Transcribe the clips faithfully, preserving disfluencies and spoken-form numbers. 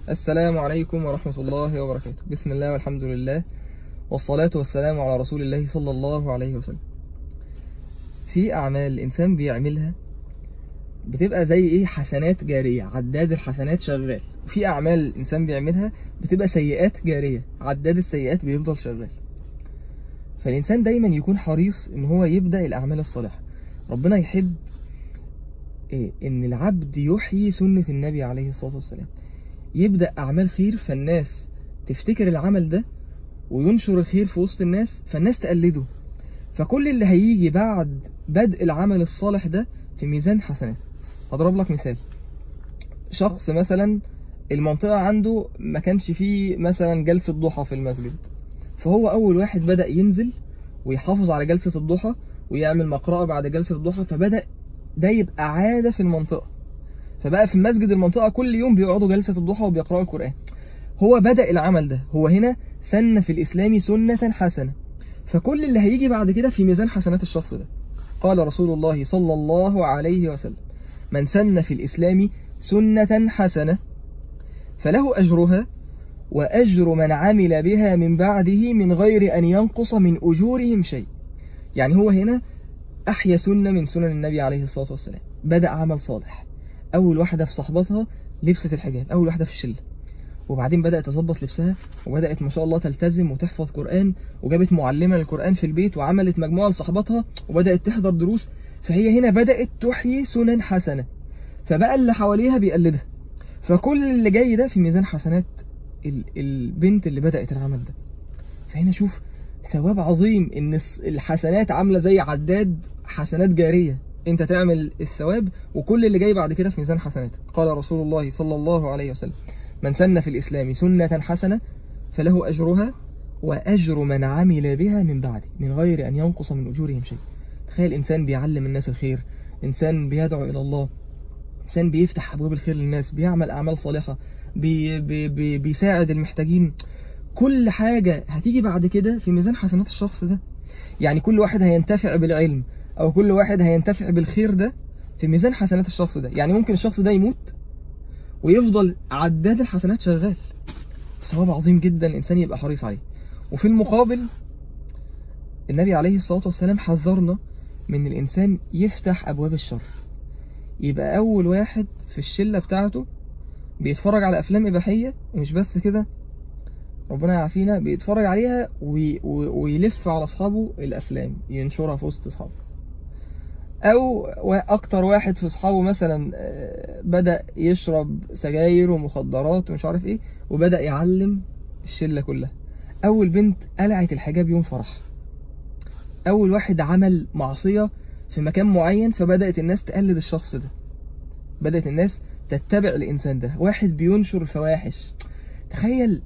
السلام عليكم ورحمة الله وبركاته. بسم الله والحمد لله والصلاة والسلام على رسول الله صلى الله عليه وسلم. في أعمال الإنسان بيعملها بتبقى زي إيه حسنات جارية، عداد الحسنات شغال. وفي أعمال الإنسان بيعملها بتبقى سيئات جارية، عداد السيئات بيفضل شغال. فالإنسان دايما يكون حريص إن هو يبدأ الأعمال الصالحة. ربنا يحب إيه؟ إن العبد يحيي سنة النبي عليه الصلاة والسلام، يبدأ أعمال خير فالناس تفتكر العمل ده وينشر الخير في وسط الناس فالناس تقلده. فكل اللي هيجي بعد بدء العمل الصالح ده في ميزان حسنات. هضرب لك مثال. شخص مثلا المنطقة عنده ما كانش فيه مثلا جلسة ضحى في المسجد، فهو أول واحد بدأ ينزل ويحافظ على جلسة الضحى ويعمل مقرأة بعد جلسة الضحى، فبدأ ده يبقى عادة في المنطقة. فبقى في مسجد المنطقة كل يوم بيقعدوا جلسة الضحى وبيقرأوا القرآن. هو بدأ العمل ده، هو هنا سن في الإسلام سنة حسنة، فكل اللي هيجي بعد كده في ميزان حسنات الشخص ده. قال رسول الله صلى الله عليه وسلم: من سن في الإسلام سنة حسنة فله أجرها وأجر من عمل بها من بعده من غير أن ينقص من أجورهم شيء. يعني هو هنا أحيا سنة من سنن النبي عليه الصلاة والسلام، بدأ عمل صالح. أول واحدة في صحبتها لبست الحجاب، أول واحدة في الشلة، وبعدين بدأت تظبط لبسها وبدأت ما شاء الله تلتزم وتحفظ قرآن، وجابت معلمة للقرآن في البيت وعملت مجموعة لصحبتها وبدأت تحضر دروس. فهي هنا بدأت تحيي سنن حسنة، فبقى اللي حواليها بيقلدها. فكل اللي جاي ده في ميزان حسنات البنت اللي بدأت العمل ده. فهنا شوف ثواب عظيم، ان الحسنات عاملة زي عداد حسنات جارية، انت تعمل الثواب وكل اللي جاي بعد كده في ميزان حسناتك. قال رسول الله صلى الله عليه وسلم: من سن في الإسلام سنة حسنة فله أجرها وأجر من عمل بها من بعده من غير أن ينقص من أجورهم شيء. تخيل إنسان بيعلم الناس الخير، إنسان بيدعو إلى الله، إنسان بيفتح أبواب الخير للناس، بيعمل أعمال صالحة، بي بي بي بيساعد المحتاجين. كل حاجة هتيجي بعد كده في ميزان حسنات الشخص ده. يعني كل واحد هينتفع بالعلم أو كل واحد هينتفع بالخير ده في ميزان حسنات الشخص ده. يعني ممكن الشخص ده يموت ويفضل عداد الحسنات شغال. ثواب عظيم جدا الإنسان يبقى حريص عليه. وفي المقابل النبي عليه الصلاة والسلام حذرنا من الإنسان يفتح أبواب الشر، يبقى أول واحد في الشلة بتاعته بيتفرج على أفلام إباحية، ومش بس كده ربنا يعافينا بيتفرج عليها وي... ويلف على أصحابه الأفلام ينشرها في وسط أصحابه. أو أكتر واحد في أصحابه مثلا بدأ يشرب سجاير ومخدرات ومش عارف إيه وبدأ يعلم الشلة كلها. أول بنت قلعت الحجاب يوم فرح، أول واحد عمل معصية في مكان معين فبدأت الناس تقلد الشخص ده، بدأت الناس تتبع الإنسان ده. واحد بينشر الفواحش. تخيل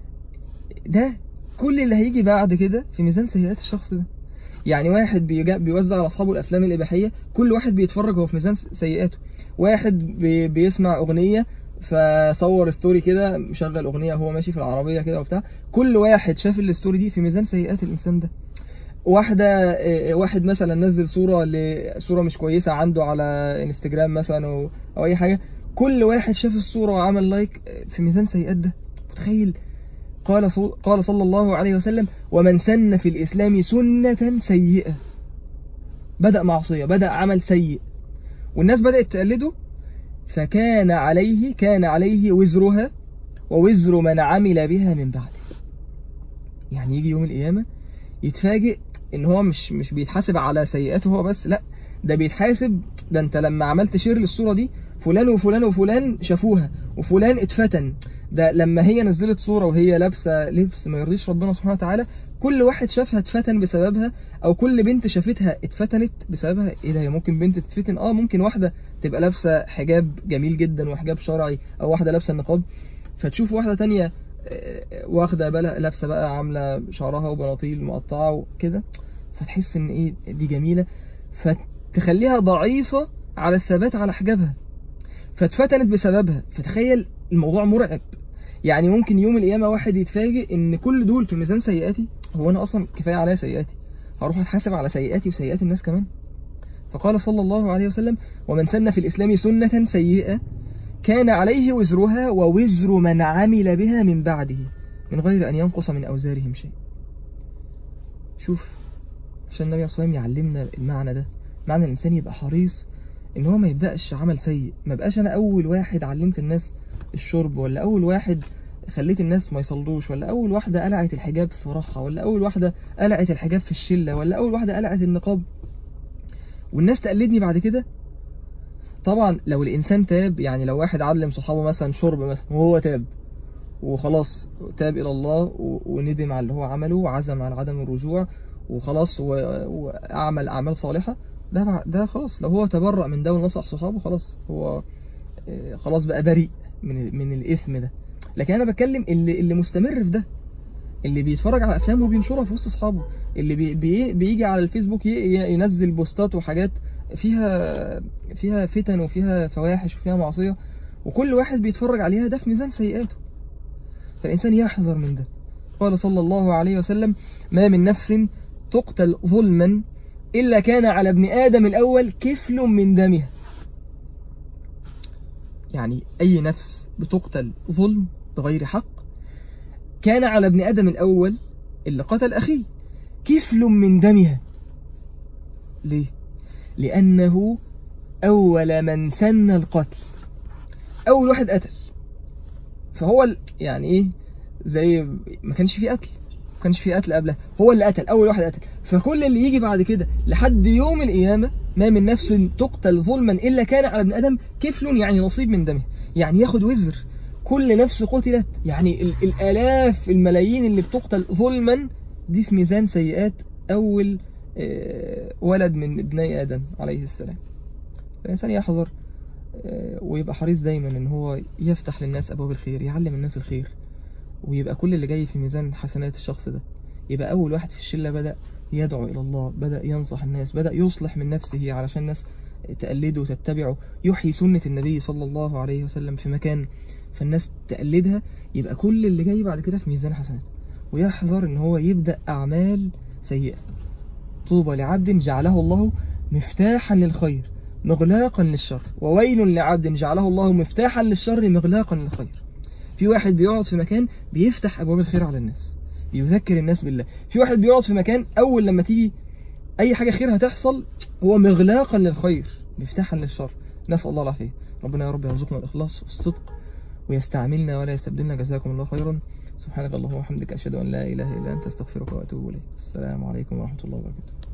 ده كل اللي هيجي بعد كده في ميزان سيئات الشخص ده. يعني واحد بيوزع على أصحابه الأفلام الإباحية، كل واحد بيتفرج هو في ميزان سيئاته. واحد بي بيسمع أغنية فصور ستوري كده مشغل أغنية هو ماشي في العربية كده وبتاع، كل واحد شاف الستوري دي في ميزان سيئات الإنسان ده. واحدة واحد مثلا نزل صورة لصورة مش كويسة عنده على انستجرام مثلا أو, أو أي حاجة، كل واحد شاف الصورة وعمل لايك في ميزان سيئات ده. متخيل؟ قال قال صلى الله عليه وسلم: ومن سن في الإسلام سنة سيئة، بدأ معصية، بدأ عمل سيء والناس بدأت تقلده، فكان عليه كان عليه وزرها ووزر من عمل بها من بعده. يعني يجي يوم القيامة يتفاجئ ان هو مش مش بيتحاسب على سيئاته هو بس، لا ده بيتحاسب، ده انت لما عملت شير للصورة دي فلان وفلان وفلان شافوها وفلان اتفتن، ده لما هي نزلت صورة وهي لابسة لبس ما يرضيش ربنا سبحانه وتعالى كل واحد شافها اتفتن بسببها، او كل بنت شافتها اتفتنت بسببها. ايه ده؟ هي ممكن بنت تتفتن؟ اه ممكن واحدة تبقى لابسة حجاب جميل جدا وحجاب شرعي، او واحدة لابسة النقاب فتشوف واحدة تانية واخدة بالها لابسة بقى عاملة شعرها وبناطيل مقطعة وكده، فتحس ان ايه دي جميلة، فتخليها ضعيفة على الثبات على حجابها فاتفتنت بسببها. فتخيل الموضوع مرعب. يعني ممكن يوم القيامة واحد يتفاجئ ان كل دول في ميزان سيئاتي، هو انا اصلا كفاية عليا سيئاتي، هروح اتحاسب على سيئاتي وسيئات الناس كمان. فقال صلى الله عليه وسلم: ومن سن في الإسلام سنة سيئة كان عليه وزرها ووزر من عمل بها من بعده من غير أن ينقص من أوزارهم شيء. شوف، عشان النبي صلى الله عليه وسلم يعلمنا المعنى ده، معنى الإنسان يبقى حريص إن هو ما يبدأش عمل سيء. ما بقاش أنا أول واحد علمت الناس الشرب، ولا أول واحد خليت الناس ما يصلوش، ولا أول واحدة قلعت الحجاب في فرحها، ولا أول واحدة قلعت الحجاب في الشلة، ولا أول واحدة قلعت النقاب والناس تقلدني بعد كده. طبعا لو الإنسان تاب، يعني لو واحد علم صحابه مثلا شرب مثلا وهو تاب وخلاص، تاب إلى الله وندم على اللي هو عمله وعزم على عدم الرجوع وخلاص وأعمل أعمال صالحة، ده ده خلاص، لو هو تبرأ من ده ونصح صحابه خلاص، هو خلاص بقى بريء من من الإثم ده. لكن أنا بتكلم اللي اللي مستمر في ده، اللي بيتفرج على أفلام وبينشرها في وسط أصحابه، اللي بي بي بيجي على الفيسبوك ينزل بوستات وحاجات فيها فيها فتن وفيها فواحش وفيها معصية، وكل واحد بيتفرج عليها، ده في ميزان سيئاته. فالإنسان يحذر من ده. قال صلى الله عليه وسلم: ما من نفس تقتل ظلما إلا كان على ابن آدم الأول كفل من دمها. يعني أي نفس بتقتل ظلم بغير حق كان على ابن آدم الأول اللي قتل أخيه كفل من دمها. ليه؟ لأنه أول من سن القتل، أول واحد قتل، فهو يعني إيه، زي ما كانش فيه قتل، ما كانش فيه قتل قبله، هو اللي قتل، أول واحد قتل. فكل اللي يجي بعد كده لحد يوم القيامة، ما من نفس تقتل ظلما إلا كان على ابن آدم كفل، يعني نصيب من دمه، يعني ياخد وزر كل نفس قتلت. يعني ال الآلاف الملايين اللي بتقتل ظلما دي في ميزان سيئات أول ولد من ابني آدم عليه السلام. الإنسان يحذر ويبقى حريص دايما ان هو يفتح للناس ابواب الخير، يعلم الناس الخير، ويبقى كل اللي جاي في ميزان حسنات الشخص ده. يبقى اول واحد في الشلة بدأ يدعو الى الله، بدأ ينصح الناس، بدأ يصلح من نفسه علشان الناس تقلده وتتبعه، يحيي سنة النبي صلى الله عليه وسلم في مكان فالناس تقلدها. يبقى كل اللي جاي بعد كده في ميزان حسنات. ويحذر ان هو يبدأ اعمال سيئة. طوبى لعبد جعله الله مفتاحا للخير مغلاقا للشر، وويل لعبد جعله الله مفتاحا للشر مغلاقا للخير. في واحد بيقعد في مكان بيفتح ابواب الخير على الناس، بيذكر الناس بالله. في واحد بيقعد في مكان اول لما تيجي اي حاجة خير هتحصل هو مغلاقا للخير مفتاحا للشر. نسأل الله العافية. ربنا يا رب يرزقنا الاخلاص والصدق ويستعملنا ولا يستبدلنا. جزاكم الله خيرا. سبحانك اللهم وبحمدك، اشهد ان لا اله الا انت، استغفرك واتوب اليك. السلام عليكم ورحمة الله وبركاته.